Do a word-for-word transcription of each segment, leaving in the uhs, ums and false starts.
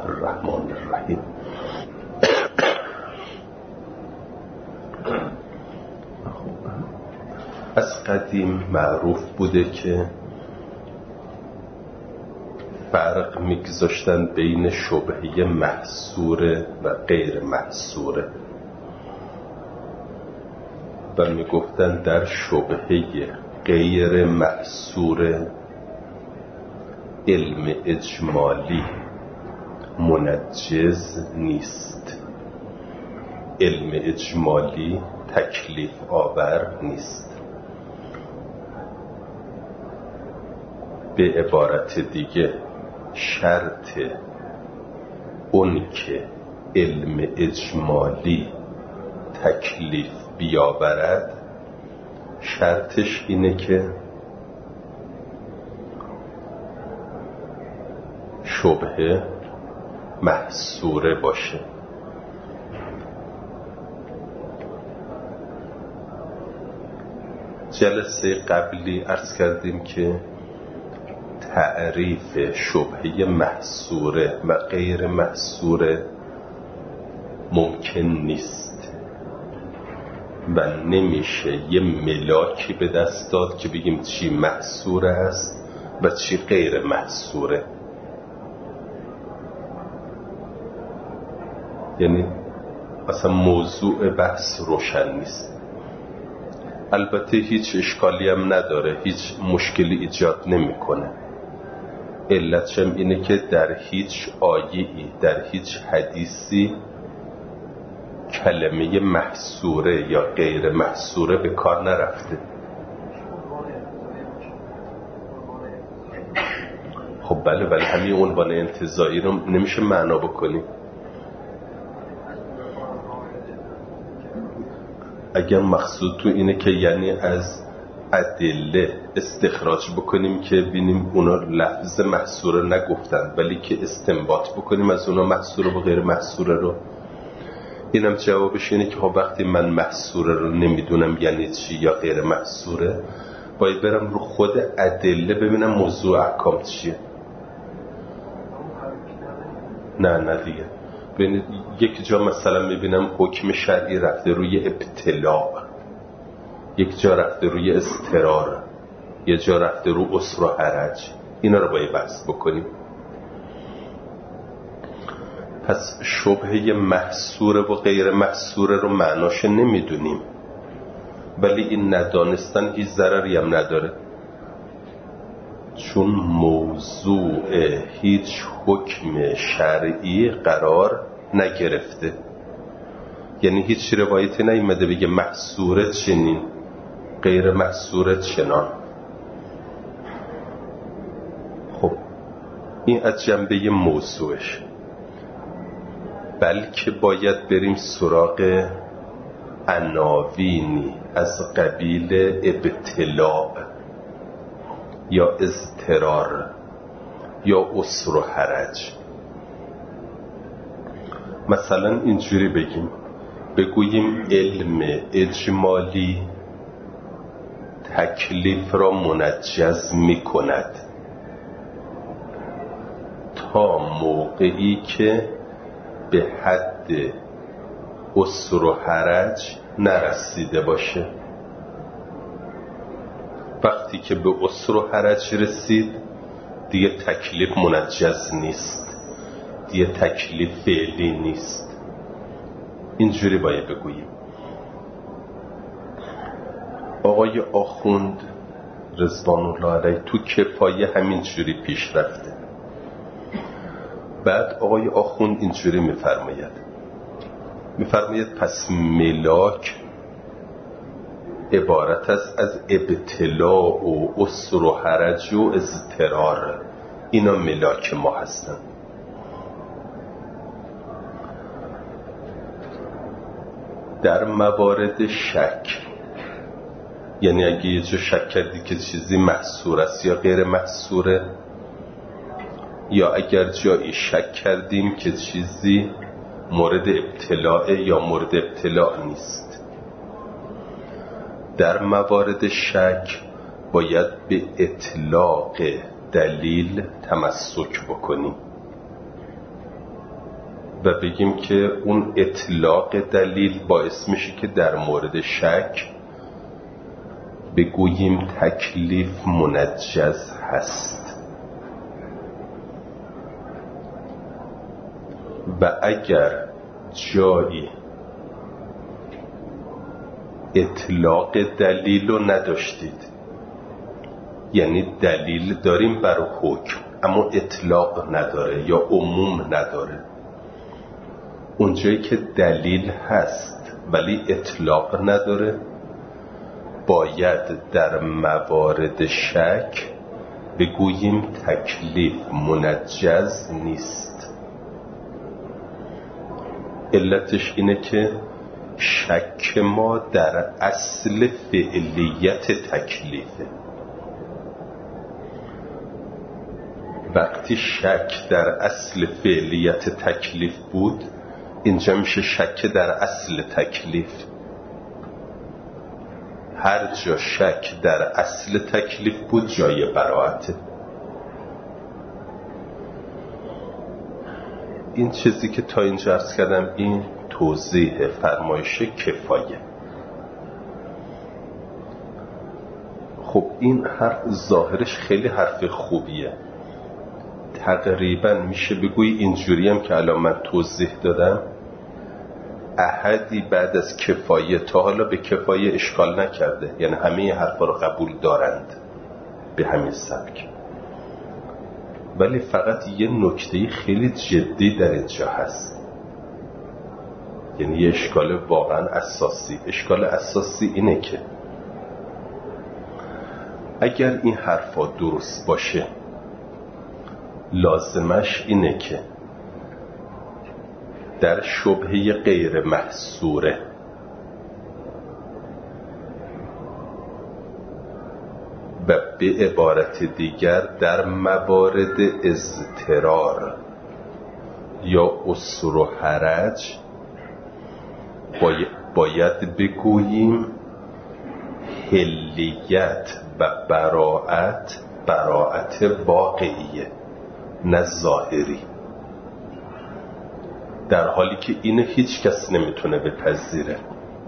الرحمن الرحیم. از قدیم معروف بوده که فرق میگذاشتن بین شبهه محصوره و غیر محصوره و میگفتن در شبهه غیر محصوره علم اجمالی منجز نیست، علم اجمالی تکلیف آور نیست. به عبارت دیگه شرط اون که علم اجمالی تکلیف بیاورد شرطش اینه که شبهه محصوره باشه. جلسه قبلی عرض کردیم که تعریف شبهه محصوره و غیر محصوره ممکن نیست و نمیشه یه ملاکی به دست داد که بگیم چی محصوره است و چی غیر محصوره. یعنی اصلا موضوع بحث روشن نیست. البته هیچ اشکالی هم نداره، هیچ مشکلی ایجاد نمیکنه. علتش هم اینه که در هیچ آیه‌ای، در هیچ حدیثی کلمه محصوره یا غیر محصوره به کار نرفته. خب بله بله همین عنوان انتزاعی رو نمیشه معنا بکنیم. اگر مقصود تو اینه که یعنی از ادله استخراج بکنیم که ببینیم اونا لفظ محصوره نگفتن ولی که استنباط بکنیم از اونا محصوره و غیر محصوره رو، اینم جوابش اینه که خب وقتی من محصوره رو نمیدونم یعنی چی یا غیر محصوره، باید برم رو خود ادله ببینم موضوع احکام چیه. نه نه دیگه ببینید یک جا مثلا میبینم حکم شرعی رفته روی ابتلاع، یک جا رفته روی اضطرار، یک جا رفته رو عسر و حرج، اینا رو باید بحث بکنیم. پس شبهه محصوره و غیر محصوره رو معناش نمیدونیم، ولی این ندانستن هیچ ضرری هم نداره، چون موضوع هیچ حکم شرعی قرار نگرفته. یعنی هیچ روایتی نیامده بگه محصوره چنین غیر محصوره چنان. خب این از جنبه موضوعش، بلکه باید بریم سراغ عناوینی از قبیل ابتلاع یا اضطرار یا عسر و حرج. مثلا اینجوری بگیم، بگوییم علم اجمالی تکلیف را منجز می کند تا موقعی که به حد عسر و حرج نرسیده باشه. وقتی که به عسر و حرج رسید دیگه تکلیف منجز نیست، دیگه تکلیف فعلی نیست. اینجوری باید بگوییم. آقای آخوند رضوان الله علیه تو کفایه همینجوری پیش رفته. بعد آقای آخوند اینجوری میفرماید میفرماید پس ملاک عبارت است از ابتلاع و عسر و حرج و اضطرار، اینا ملاک ما هستن. در موارد شک، یعنی اگه یه جا شک کردی که چیزی محصور است یا غیر محصوره، یا اگر جایی شک کردیم که چیزی مورد ابتلاع یا مورد ابتلاع نیست، در موارد شک باید به اطلاق دلیل تمسک بکنیم. و بگیم که اون اطلاق دلیل باعث میشه که در مورد شک بگوییم تکلیف منجز هست. و اگر جایی اطلاق دلیل رو نداشتید، یعنی دلیل داریم بر حکم اما اطلاق نداره یا عموم نداره، اونجایی که دلیل هست ولی اطلاق نداره، باید در موارد شک بگوییم تکلیف منجز نیست. علتش اینه که شک ما در اصل فعلیت تکلیفه. وقتی شک در اصل فعلیت تکلیف بود، اینجا میشه شک در اصل تکلیف. هر جا شک در اصل تکلیف بود جای براءته. این چیزی که تا اینجا عرض کردم این توضیح فرمایش کفایه. خب این حرف ظاهرش خیلی حرف خوبیه، تقریبا میشه بگوی اینجوری هم که الان من توضیح دادم احدی بعد از کفایه تا حالا به کفایه اشکال نکرده، یعنی همه این حرفا رو قبول دارند به همین سبک. ولی فقط یه نکته خیلی جدی در اینجا هست، یعنی یه اشکال واقعا اساسی. اشکال اساسی اینه که اگر این حرفا درست باشه لازمش اینه که در شبهه غیر محصوره و به عبارت دیگر در موارد اضطرار یا عسر و حرج باید بگوییم حلیت و براءت براءت واقعیه نه ظاهری، در حالی که اینو هیچ کس نمیتونه بپذیره.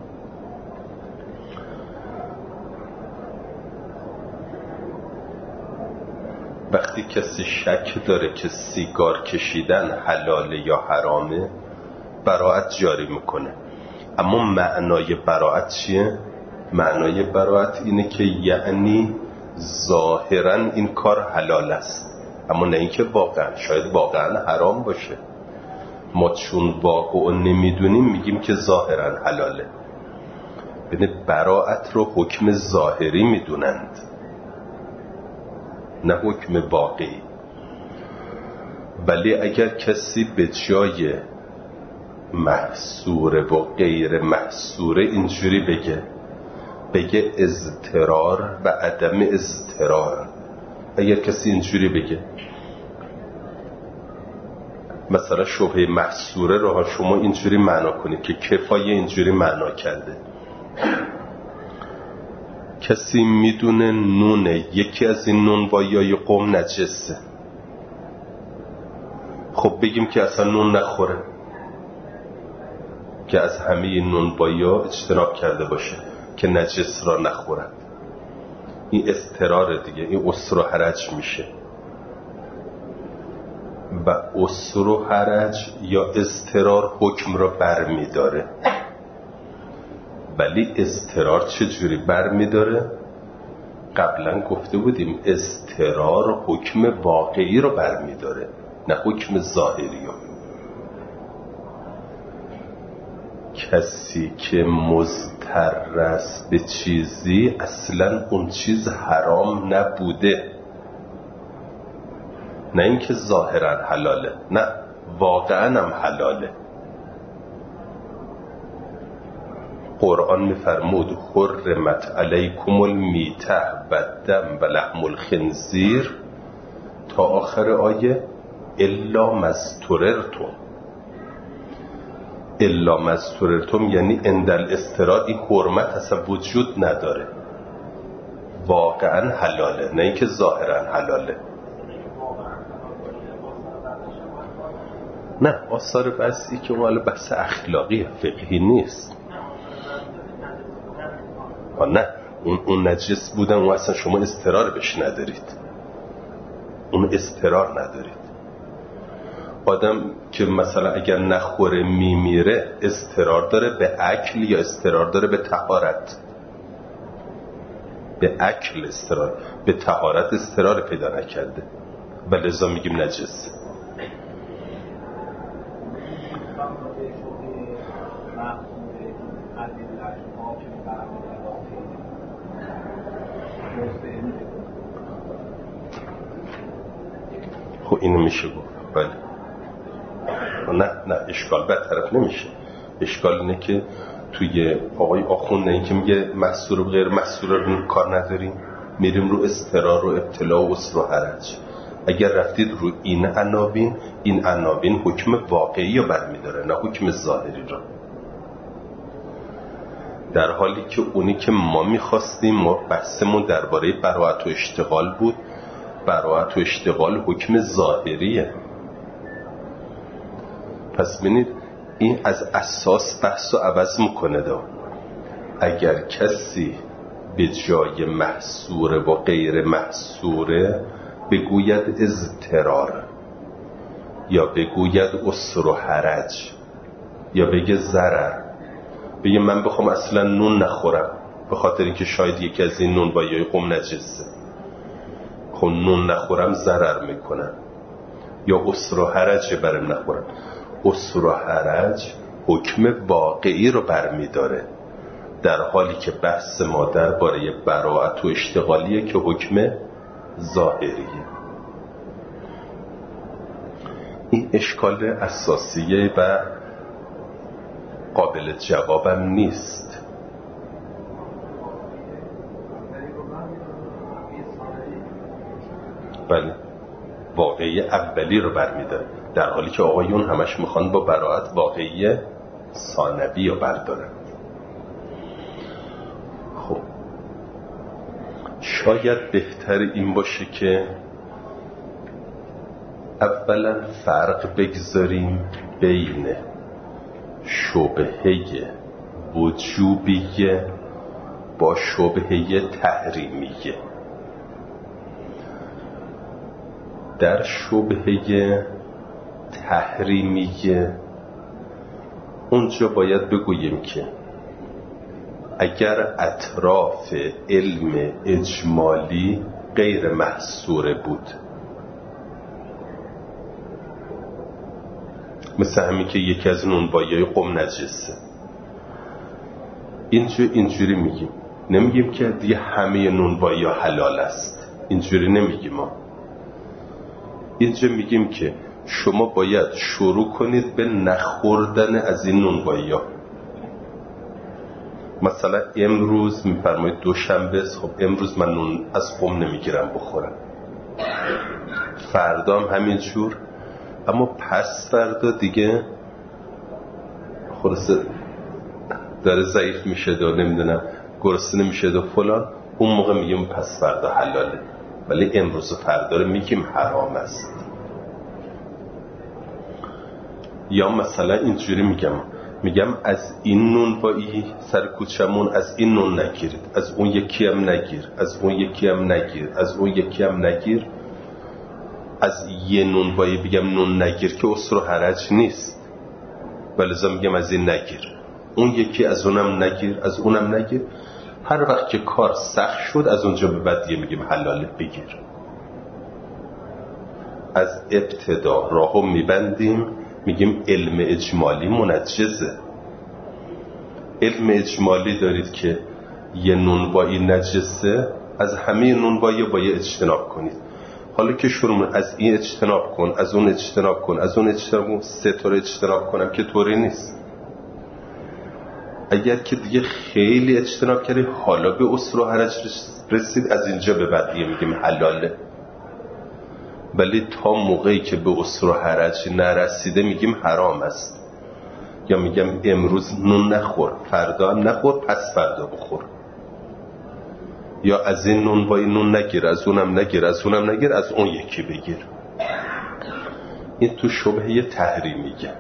وقتی کسی شک داره که سیگار کشیدن حلاله یا حرامه، براءت جاری میکنه. اما معنای براءت چیه؟ معنای براءت اینه که یعنی ظاهراً این کار حلال است، اما نه اینکه واقعا، شاید واقعا حرام باشه. ما چون واقعا نمیدونیم میگیم که ظاهراً حلاله. ببین براءت رو حکم ظاهری میدونند نه حکم واقعی. ولی اگر کسی به جای محصوره و غیر محصوره اینجوری بگه بگه اضطرار و عدم اضطرار، اگر کسی اینجوری بگه مثلا شبهه محصوره رو شما اینجوری معنا کنید که کفایه اینجوری معنا کرده، کسی میدونه نونه یکی از این نونوایای قوم نجسه، خب بگیم که اصلا نون نخوره، که از همه این نونوایا اجتناب کرده باشه که نجس را نخورد. این اضطرار دیگه، این عسر و حرج میشه. و عسر و حرج یا اضطرار حکم را بر میداره. ولی اضطرار چجوری بر میداره؟ قبلا گفته بودیم اضطرار حکم واقعی رو بر میداره نه حکم ظاهری رو. کسی که مضطر است به چیزی اصلا اون چیز حرام نبوده، نه اینکه ظاهرا حلاله، نه واقعا هم حلاله. قرآن میفرمود حرمت علیکم المیته و الدم و لحم الخنزیر تا آخر آیه الا ما اضطررتم. الا ما اضطررتم یعنی عند الاضطرار این حرمت اصلا وجود نداره، واقعا حلاله نه اینکه ظاهرا حلاله. نه آثار بحثی که مال بحث اخلاقی فقهی نیست. نه اون, اون نجس بودن و اصلا شما استرار بهش ندارید، اون استرار ندارید. آدم که مثلا اگر نخوره میمیره استرار داره به اکل یا استرار داره به طهارت؟ به اکل استرار، به طهارت استرار پیدا نکرده و لذا میگیم نجس. خب اینو میشه گفت بله. نه نه اشکال به طرف نمیشه. اشکال اینه که توی آقای آخوند نه این که میگه محصور و غیر محصور رو کار نداریم، میریم رو استرار و ابتلا و اسر و حرج. اگر رفتید رو این عناوین، این عناوین حکم واقعی رو برمیداره نه حکم ظاهری را، در حالی که اونی که ما میخواستیم، ما بحثمون درباره براءت و اشتغال بود. براءت و اشتغال حکم ظاهریه. پس ببینید این از اساس بحث رو عوض میکنه دا. اگر کسی به جای محصوره و غیر محصوره بگوید اضطرار یا بگوید اسر و حرج یا بگه ضرر، بگه من بخوام اصلا نون نخورم به خاطر اینکه شاید یکی از این نون بایای قم نجسه، خب نون نخورم ضرر میکنم، یا اسر و حرج برم نخورم. اسر و حرج حکم واقعی رو برمیداره، در حالی که بحث ما درباره براءت و اشتغالیه که حکم ظاهریه. این اشکال اساسیه و قابل جوابم نیست. بله واقعی اولی رو برمیداره، در حالی که آقایون همش میخوان با براءت واقعی ثانوی رو بردارن. خب شاید بهتر این باشه که اولا فرق بگذاریم بین شبهه وجوبیه با شبهه تحریمیه. در شبهه تحریمیه اونجا باید بگوییم که اگر اطراف علم اجمالی غیر محصوره بود، مثل همین که یکی از نونوایای قم نجسه، اینجا اینجوری میگیم، نمیگیم که دیگه همه نونوایا حلال است، اینجوری نمیگیم ما. اینجا میگیم که شما باید شروع کنید به نخوردن از این نونوایا. مثلا امروز میفرمایید دوشنبه، خب امروز من نون از قم نمیگیرم بخورم، فردا هم همینجور، اما پس فردا دیگه خلاصه داره ضعیف میشه و نمیدونم گرسنه میشه و فلان، اون موقع میگیم پس فردا حلاله، ولی امروز و فردا رو میگیم حرام است. یا مثلا اینجوری میگم میگم از این نون بایی سر کوچمون از این نون نگیرید، از اون یکی هم نگیر، از اون یکی هم نگیر، از اون یکی هم نگیر. از یه نون بایی بگم نون نگیر که اسر و حرج نیست، ولذا میگم از این نگیر، اون یکی از اونم نگیر، از اونم نگیر. هر وقت که کار سخت شد از اونجا به بعد دیگه میگیم حلاله بگیر. از ابتدا راهو میبندیم، میگیم علم اجمالی منجزه. علم اجمالی دارید که یه نونوایی نجسه، از همه نونوایی باید اجتناب کنید. حالا که شروع از این اجتناب کن، از اون اجتناب کن، از اون اجتناب کن، سه طور اجتناب کنم که طوری نیست. اگر که دیگه خیلی اجتناب کردی حالا به اسر و حرج رسید، از اینجا به بعد دیگه میگیم حلاله. ولی تا موقعی که به اسر و حرج نرسیده میگیم حرام است. یا میگم امروز نون نخور، فردا هم نخور، پس فردا بخور. یا از این نون با این نون نگیر، از اونم نگیر، از اونم نگیر، از اون یکی بگیر. این تو شبهه تحریمیه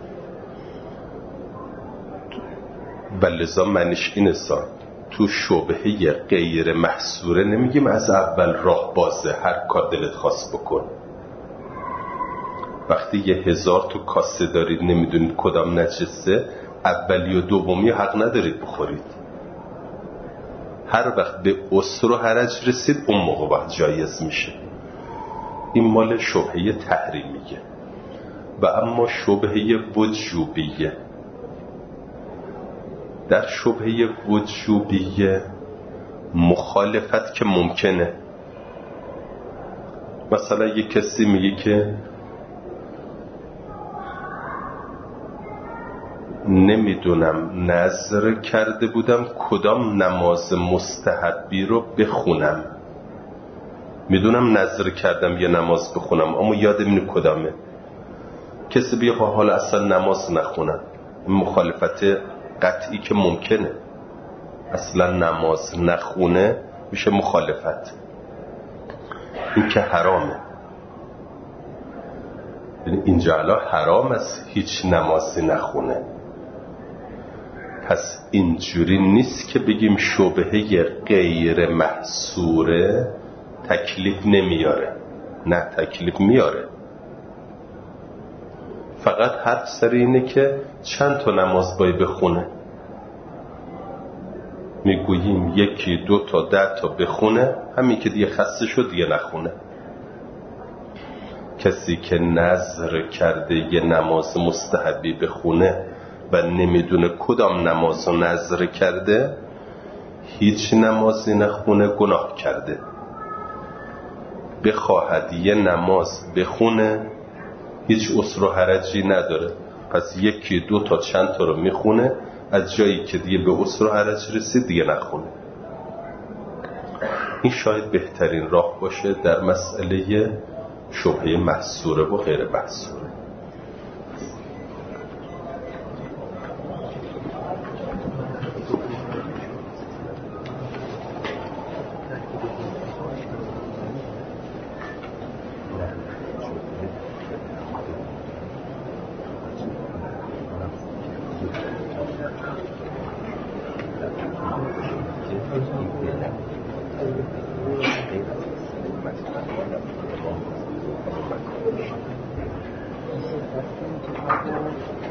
و لذا منش این سان تو شبهه غیر محصوره نمیگیم از اول راه بازه هر کار دلت خواست بکن. وقتی یه هزار تو کاسه دارید نمیدونید کدام نجسه، اولی و دومی حق ندارید بخورید. هر وقت به اسر و حرج رسید اون موقع وقت جایز میشه. این مال شبهه تحریمیه. و اما شبهه وجوبیه، در شبهه وجوبیه مخالفت که ممکنه. مثلا یک کسی میگه که نمیدونم نذر کرده بودم کدام نماز مستحبی رو بخونم، میدونم نذر کردم یه نماز بخونم اما یادم اینه کدامه. کسی بیه حالا اصلا نماز نخونم، مخالفت قطعی که ممکنه. اصلا نماز نخونه میشه مخالفت، این که حرامه. یعنی اینجا الان حرام است هیچ نمازی نخونه. پس اینجوری نیست که بگیم شبهه غیر محصوره تکلیف نمیاره، نه تکلیف میاره. فقط حرف سر اینه که چند تا نماز باید بخونه. میگوییم یکی دو تا ده تا بخونه، همین که دیگه خسته شد دیگه نخونه. کسی که نذر کرده یه نماز مستحبی بخونه و نمیدونه کدام نماز رو نذر کرده، هیچ نمازی نخونه گناه کرده. بخواهد یه نماز بخونه هیچ عسر و حرجی نداره. پس یکی دو تا چند تا رو میخونه، از جایی که دیگه به عسر و حرج رسید دیگه نخونه. این شاید بهترین راه باشه در مسئله شبهه محصوره و غیر محصوره. Thank you.